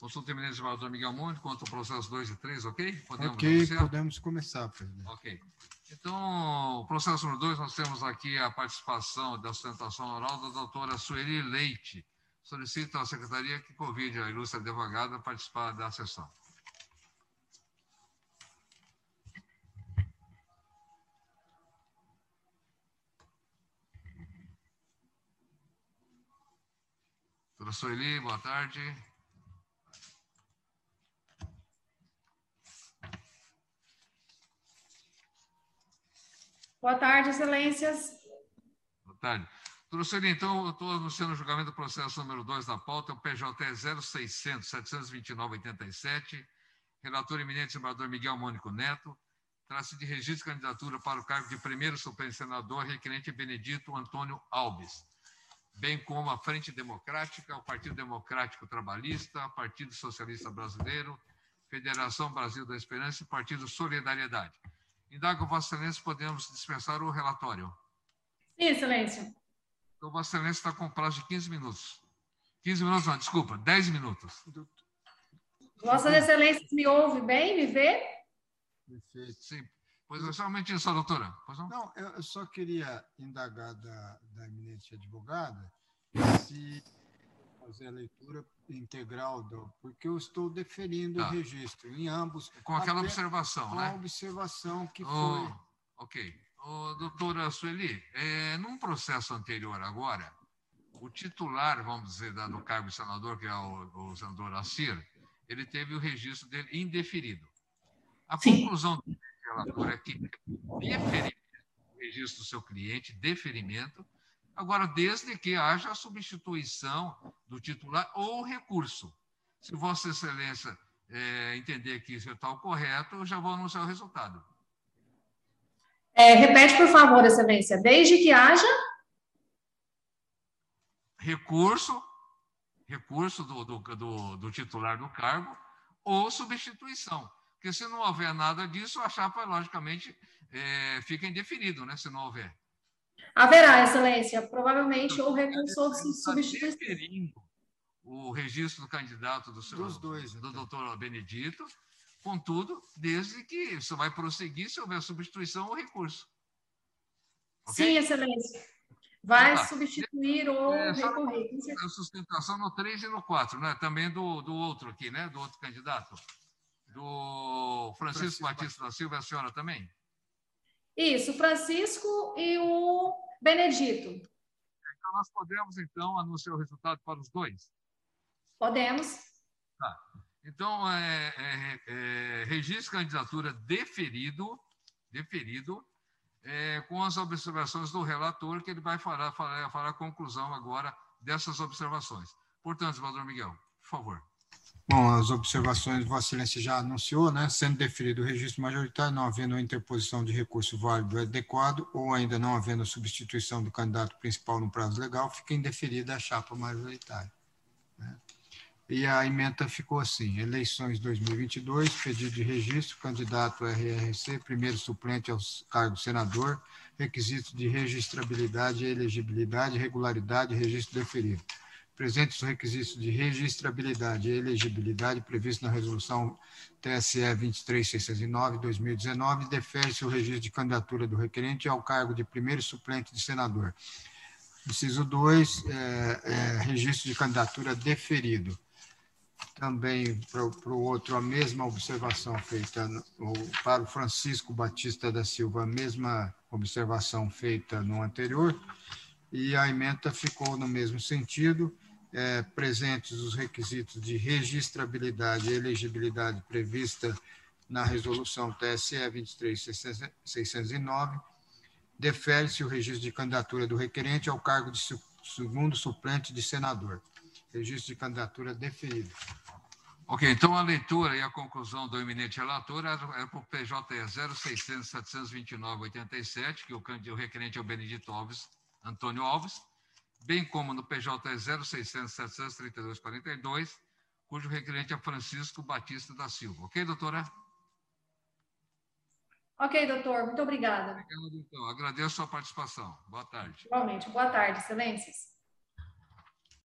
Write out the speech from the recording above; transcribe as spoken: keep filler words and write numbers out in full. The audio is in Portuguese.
Consulta eminente desembargador Miguel Mônico contra o processo dois e três, ok? Podemos ok, anunciar? Podemos começar, presidente. Ok. Então, o processo número dois, nós temos aqui a participação da sustentação oral da doutora Sueli Leite. Solicito à secretaria que convide a ilustre advogada a participar da sessão. Doutora Sueli, boa tarde. Boa tarde, excelências. Boa tarde. Doutora Sueli, então, eu estou anunciando o julgamento do processo número dois da pauta, o P J E zero seiscentos, setecentos e vinte e nove, oitenta e sete, relator eminente desembargador Miguel Mônico Neto, trata-se de registro de candidatura para o cargo de primeiro suplente senador, requerente Benedito Antônio Alves, bem como a Frente Democrática, o Partido Democrático Trabalhista, Partido Socialista Brasileiro, Federação Brasil da Esperança e Partido Solidariedade. Indago, Vossa Excelência, podemos dispensar o relatório? Sim, Excelência. Então, Vossa Excelência está com prazo de quinze minutos. quinze minutos, não, desculpa, dez minutos. Vossas Excelências me ouve bem, me vê? Perfeito. Sim. Pois é, somente isso, doutora. Pois não? Não, eu só queria indagar da, da eminente advogada se fazer a leitura integral, do, porque eu estou deferindo tá. o registro em ambos. Com aquela observação, com né? Com a observação que oh, foi... Ok. Oh, doutora Sueli, é, num processo anterior agora, o titular, vamos dizer, do cargo de senador, que é o, o senador Assir, ele teve o registro dele indeferido. A Sim. conclusão do relator é que deferimento o registro do seu cliente, deferimento, agora, desde que haja a substituição do titular ou recurso. Se Vossa Excelência é, entender que isso está o correto, eu já vou anunciar o resultado. É, repete, por favor, Excelência. Desde que haja... Recurso, recurso do, do, do, do titular do cargo ou substituição. Porque se não houver nada disso, a chapa, logicamente, é, fica indefinido, né? Se não houver. Haverá, Excelência, provavelmente, ou recurso ou substituição. Deferindo o registro do candidato do, seu, Dos dois, do então. doutor Benedito, contudo, desde que isso vai prosseguir se houver substituição ou recurso. Okay? Sim, Excelência. Vai tá. substituir ou é, recorrer. A sustentação no três e no quatro, né? Também do, do outro aqui, né? Do outro candidato. Do Francisco, Francisco Batista da Silva, a senhora também? Isso, Francisco e o Benedito. Então, nós podemos, então, anunciar o resultado para os dois? Podemos. Tá. Então, é, é, é, registro de candidatura deferido, deferido é, com as observações do relator, que ele vai falar, falar, falar a conclusão agora dessas observações. Portanto, senador Miguel, por favor. Bom, as observações, Vossa Excelência já anunciou, né? Sendo deferido o registro majoritário, não havendo a interposição de recurso válido e adequado, ou ainda não havendo a substituição do candidato principal no prazo legal, fica indeferida a chapa majoritária. Né? E a ementa ficou assim: eleições dois mil e vinte e dois, pedido de registro, candidato R R C, primeiro suplente ao cargo senador, requisitos de registrabilidade, elegibilidade, regularidade, registro deferido. Presentes os requisitos de registrabilidade e elegibilidade previstos na resolução T S E vinte e três mil seiscentos e nove, dois mil e dezenove, defere-se o registro de candidatura do requerente ao cargo de primeiro suplente de senador. Inciso dois, é, é, registro de candidatura deferido. Também para o outro, a mesma observação feita no, para o Francisco Batista da Silva, a mesma observação feita no anterior, e a ementa ficou no mesmo sentido. É, presentes os requisitos de registrabilidade e elegibilidade prevista na resolução T S E vinte e três mil seiscentos e nove, defere-se o registro de candidatura do requerente ao cargo de su segundo suplente de senador. Registro de candidatura deferido. Ok, então a leitura e a conclusão do eminente relator é para o P J E zero seiscentos, setecentos e vinte e nove, oitenta e sete, que o, o requerente é o Benedito Alves, Antônio Alves, bem como no P J E zero seiscentos, setecentos e trinta e dois, quarenta e dois, cujo requerente é Francisco Batista da Silva. Ok, doutora? Ok, doutor. Muito obrigada. Obrigado, então. Agradeço a sua participação. Boa tarde. Igualmente. Boa tarde, excelências.